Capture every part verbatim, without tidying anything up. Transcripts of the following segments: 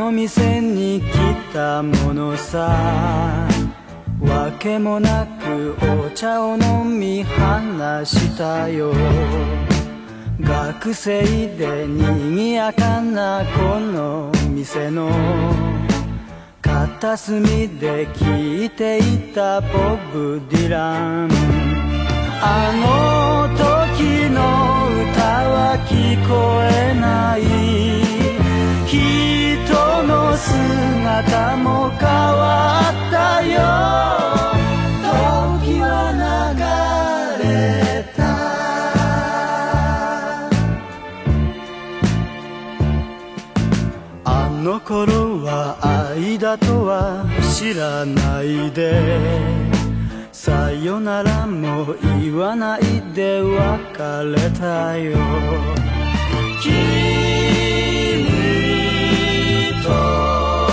の店に来たものさ、わけもなくお茶を飲み話したよ。学生でにぎやかなこの店の片隅で聴いていたボブ・ディラン。あの時の歌は聞こえない、人の姿も変わったよ。時は流れた。あの頃は愛だとは知らないで、さよならも言わないで別れたよ。君と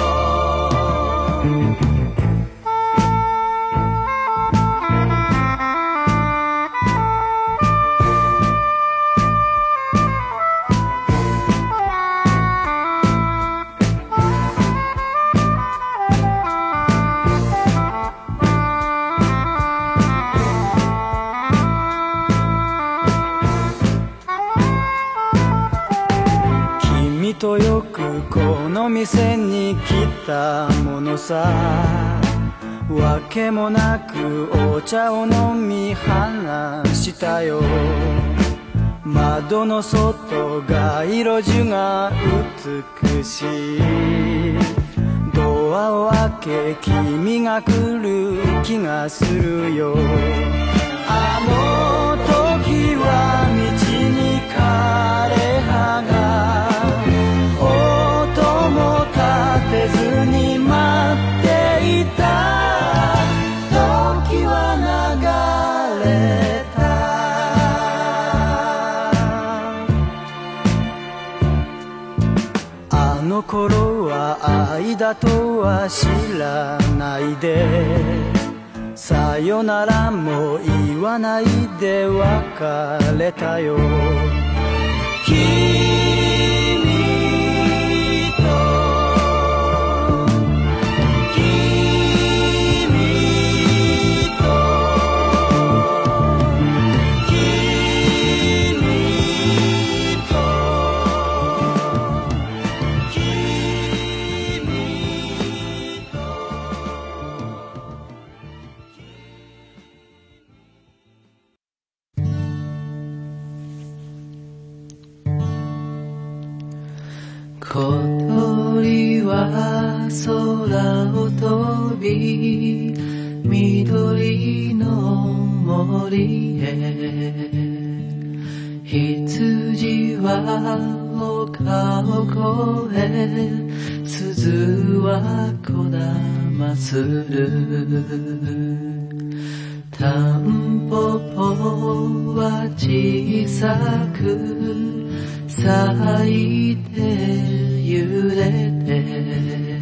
とよくこの店に来たものさ、わけもなくお茶を飲み話したよ。窓の外街路樹が美しい、ドアを開け君が来る気がするよ。あの時は道に枯葉が音も立てずに待っていた。時は流れた。あの頃は愛だとは知らないで、さよならも言わないで別れたよ。 小鳥は空を飛び緑の森へ、羊は丘を越え鈴はこだまする。タンポポは小さく咲いて揺れて、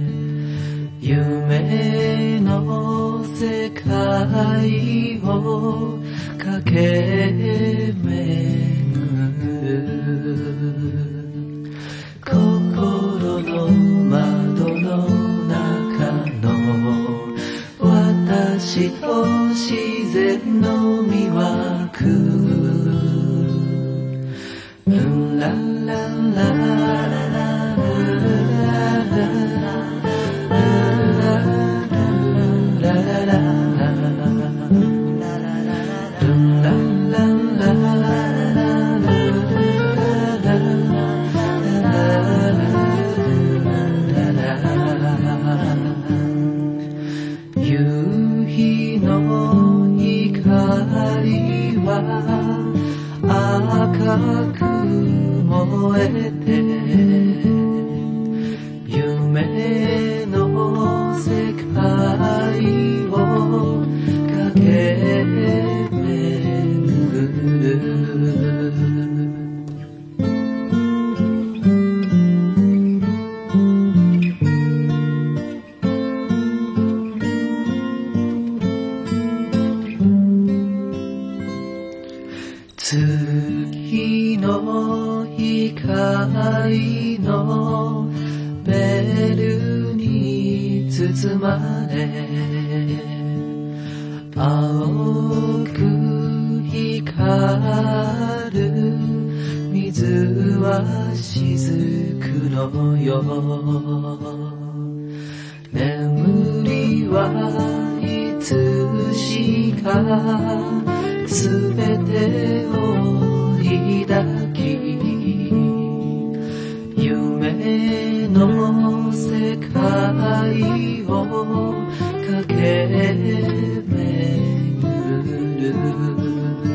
夢の世界を駆け巡る。心の窓の中の私と自然の魅惑。ラララ夕日の光は赤く燃えて、夢の世界を駆け巡る。月の光のベ包まれ青く光る水は雫のよ眠りはいつしかすべてを抱き夢の世界を駆け巡る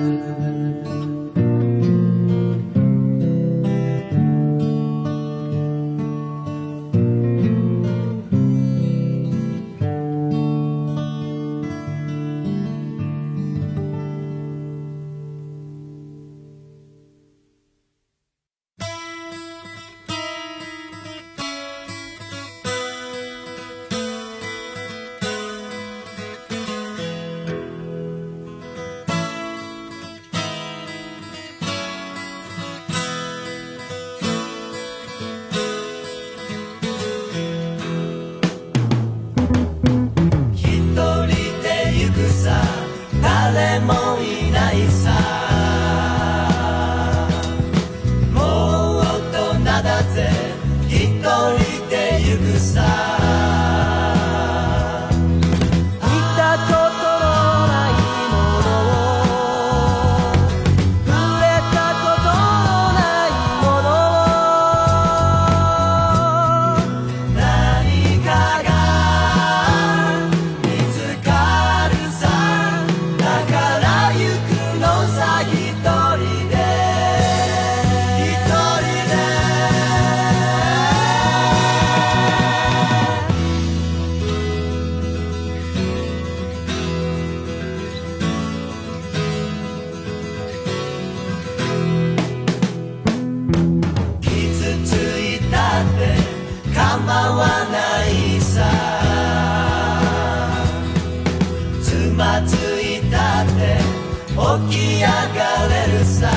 誰もいないさもう大人だぜ一人で行くさ見たことのないものを触れたことのないもの何かが見つかるさだから行くのさ一人で一人で傷ついたって構わないさつまずいたって起き上がれるさ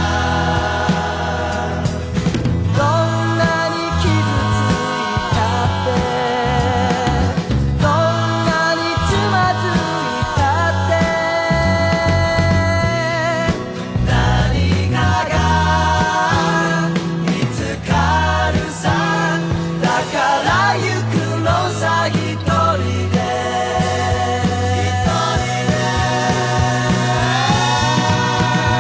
どんなに傷ついたってどんなにつまずいたって何かが見つかるさだから行くのさ一人で一人で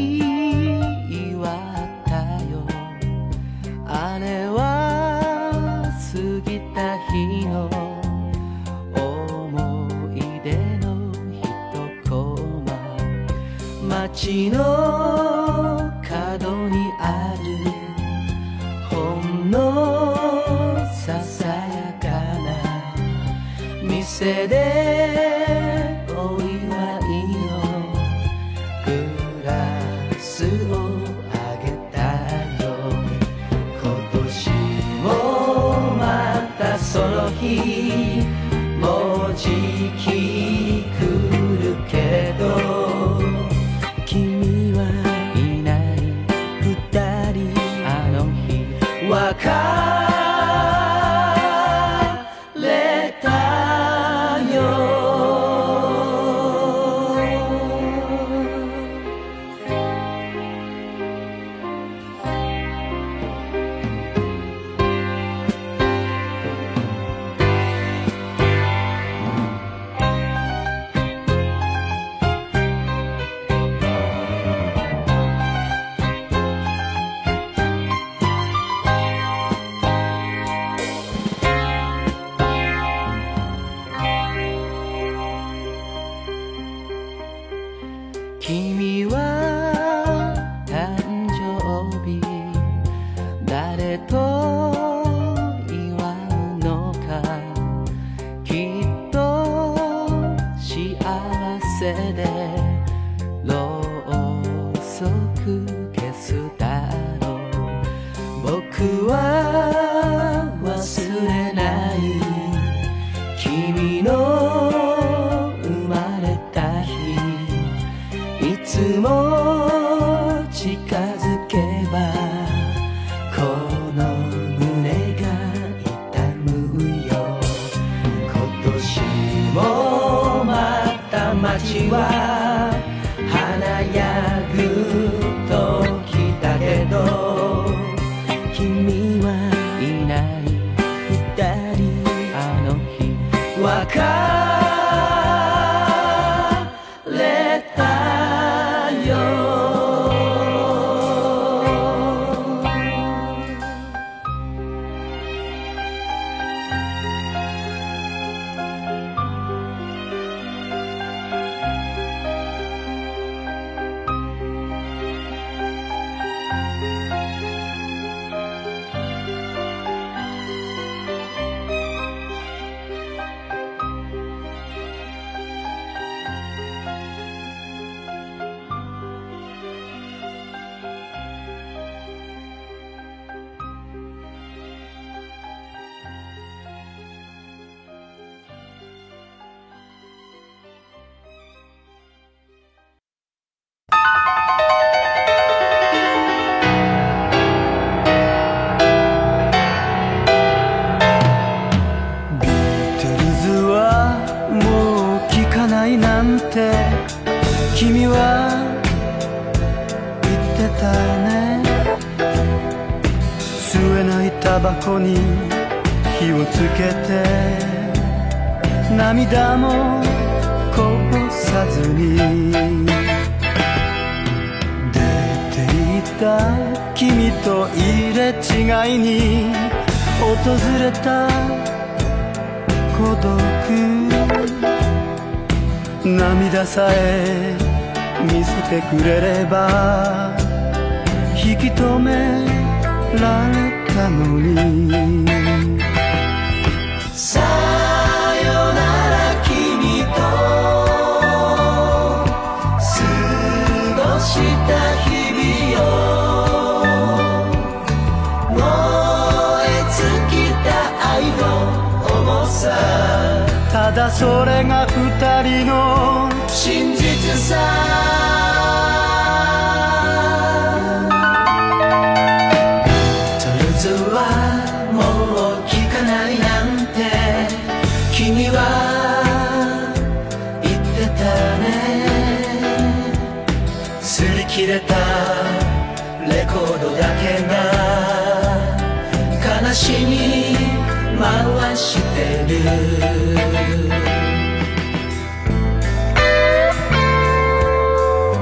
祝ったよ。あれは過ぎた日の思い出の一コマ。街の角にあるほんのささやかな店でお祝いのグラスをあげたよ。今年もまたその日もうじき来るけど、君はいない二人あの日別れたよ。君は誕生日誰と祝うのか。きっと幸せでろうそく消すだろう。僕は忘れない君の生まれた日。いつも近づけばこの胸が痛むよ。今年もまた街は華やぐときたけど、君はいない二人あの日別れたよ。なんて君は言ってたね。吸えないタバコに火をつけて涙もこぼさずに出ていった君と入れ違いに訪れた孤独。涙さえ見せてくれれば引き止められたのに。 さよなら君と過ごした日々よ。燃え尽きた愛の重さ、ただそれが二人の真実さ。トゥルーズはもう聞かないなんて君は言ってたね。擦り切れたレコードだけが悲しみ回してる。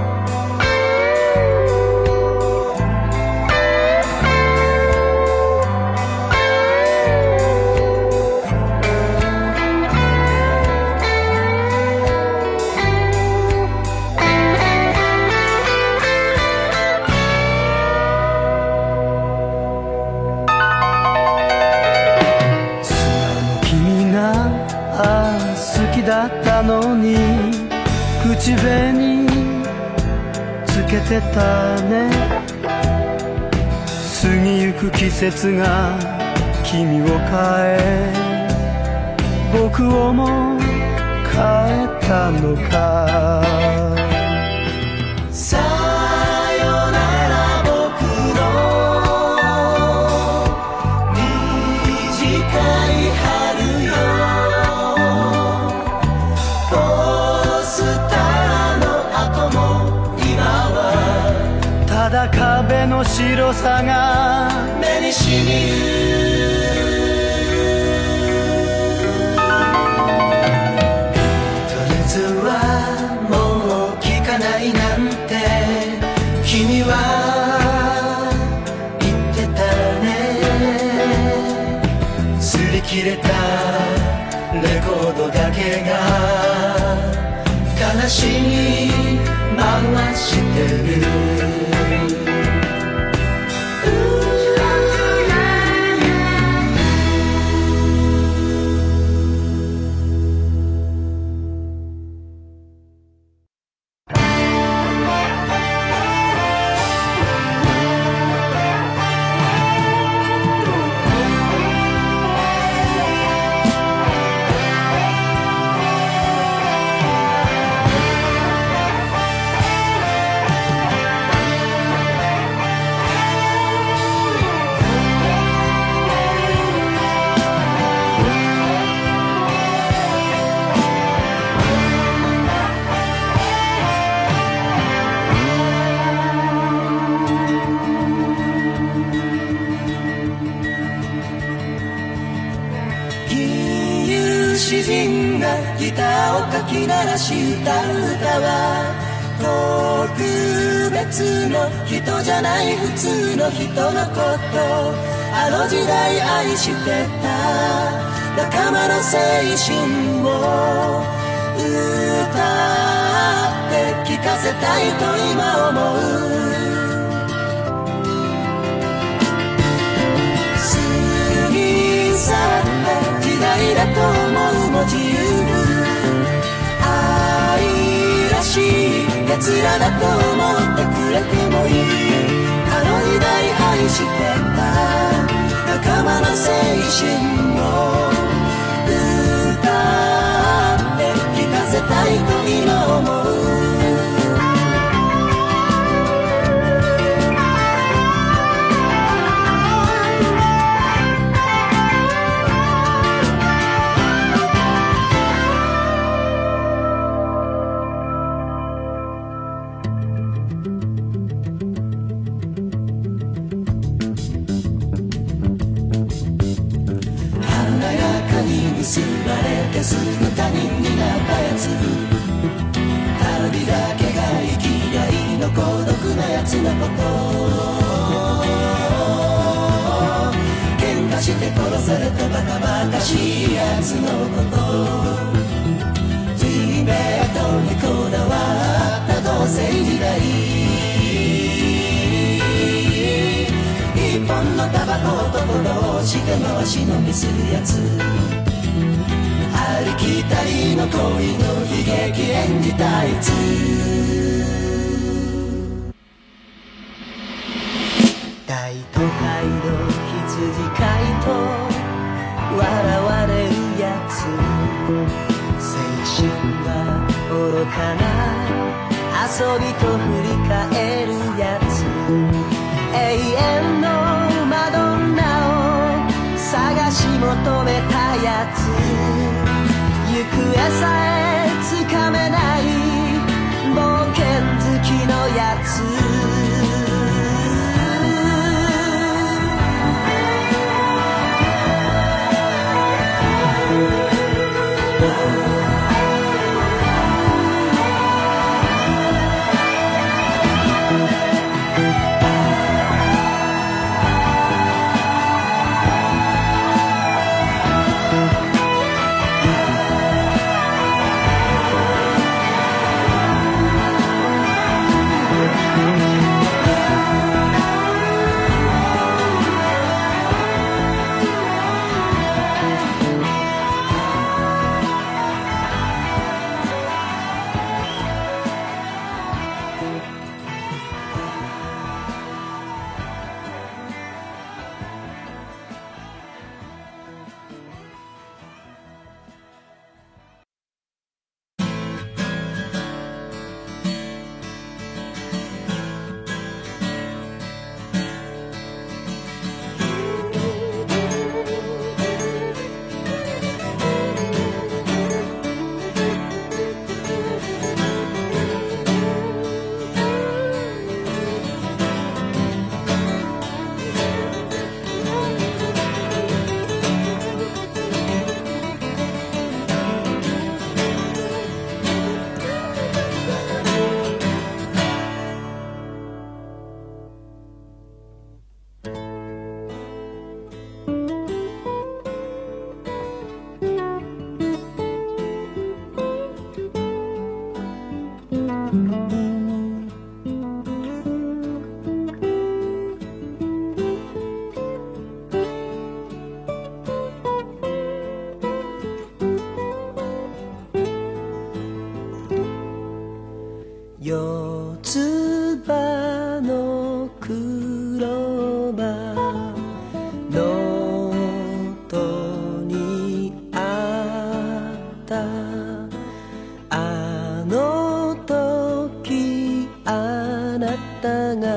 口紅つけてたね。過ぎゆく季節が君を変え、僕をも変えたのか。 さよなら僕の短い春よ。ポスターの後も今はただ壁の白さが目にしみる。君は言ってたね。擦り切れたレコードだけが悲しみ回してる。詩人がギターをかき鳴らし歌う歌は特別の人じゃない普通の人のこと。あの時代愛してた仲間の青春を歌って聞かせたいと今思う。過ぎ去った時代だと思うも自由。愛らしい奴らだと思ってくれてもいい。あの時代愛してた仲間の青春を歌って聞かせたいと今思う。結ばれてすぐ他人になったやつ。旅だけが生きがいの孤独なやつのこと。喧嘩して殺されたバカバカしいやつのこと。プリベートにこだわった同性時代。一本のタバコ男同士で回し飲みするやつ。ありきたりの恋の悲劇演じたいつ。大都会の羊飼いと笑われるやつ。青春は愚かな遊びと振り返るやつ。永遠のマドンナを探し求めたやつ。行方さえつかめない冒険好きのやつ。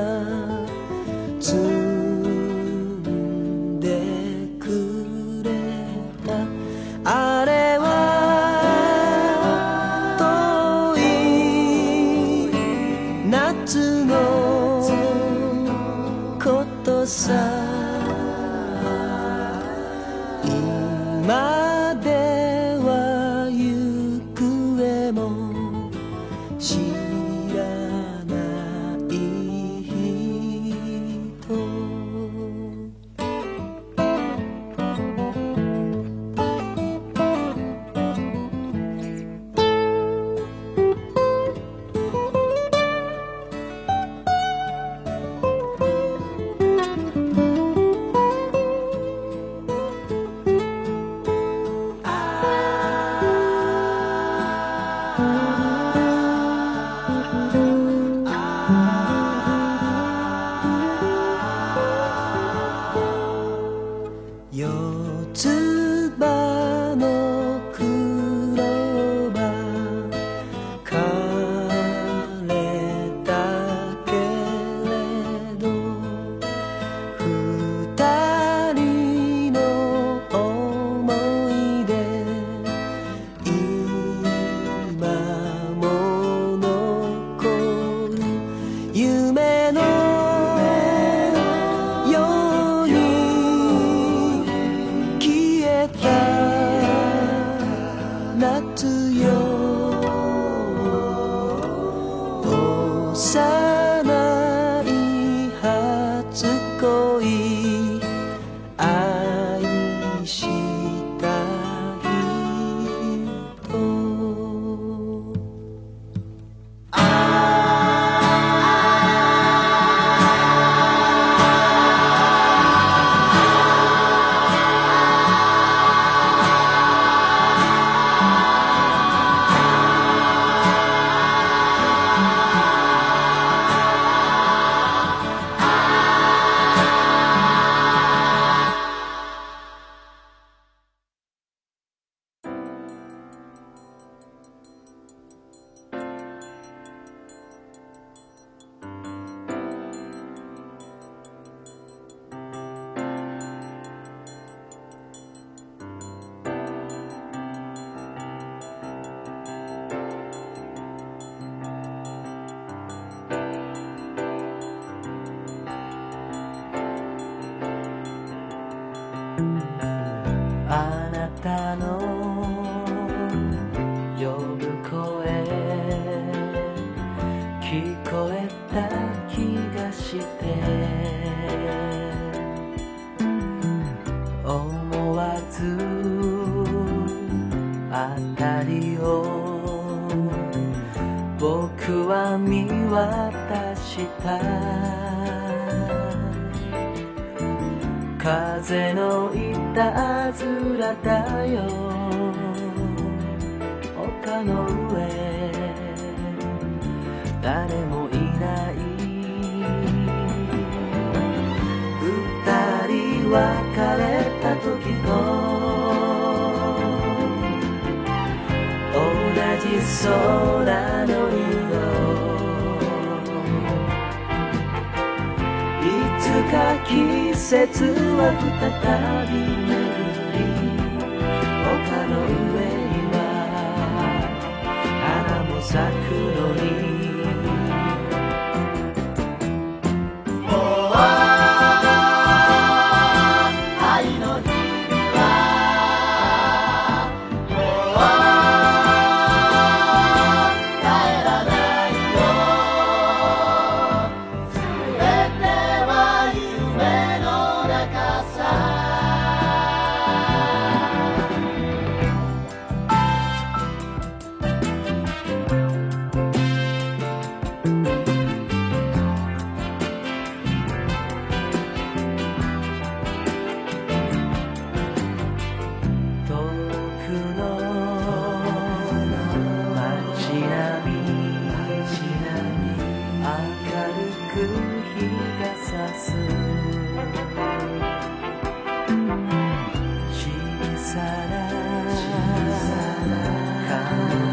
積んでくれたあれは遠い夏のことさ今では行方も知らない人四つ葉のクローバー枯れたけれど二人の思い出今も残る夢のように夏よ幼い初恋愛した人あなたの呼ぶ声聞こえた気がして思わずあたりを僕は見渡した風のいたずらだよ丘の上誰もいない二人別れた時と同じ空の色いつか季節は再び巡り丘の上には花も咲くのに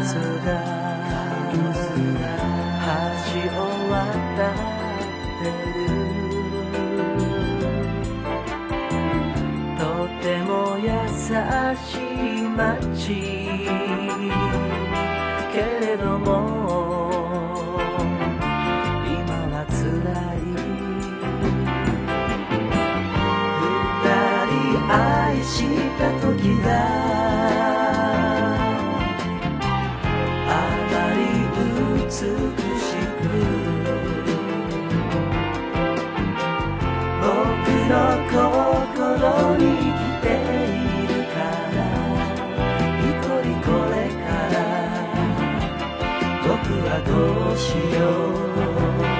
橋を渡ってるしい街けれども今はつらい。二人愛した時があまり美しく僕の心に来ているから一人これから僕はどうしよう。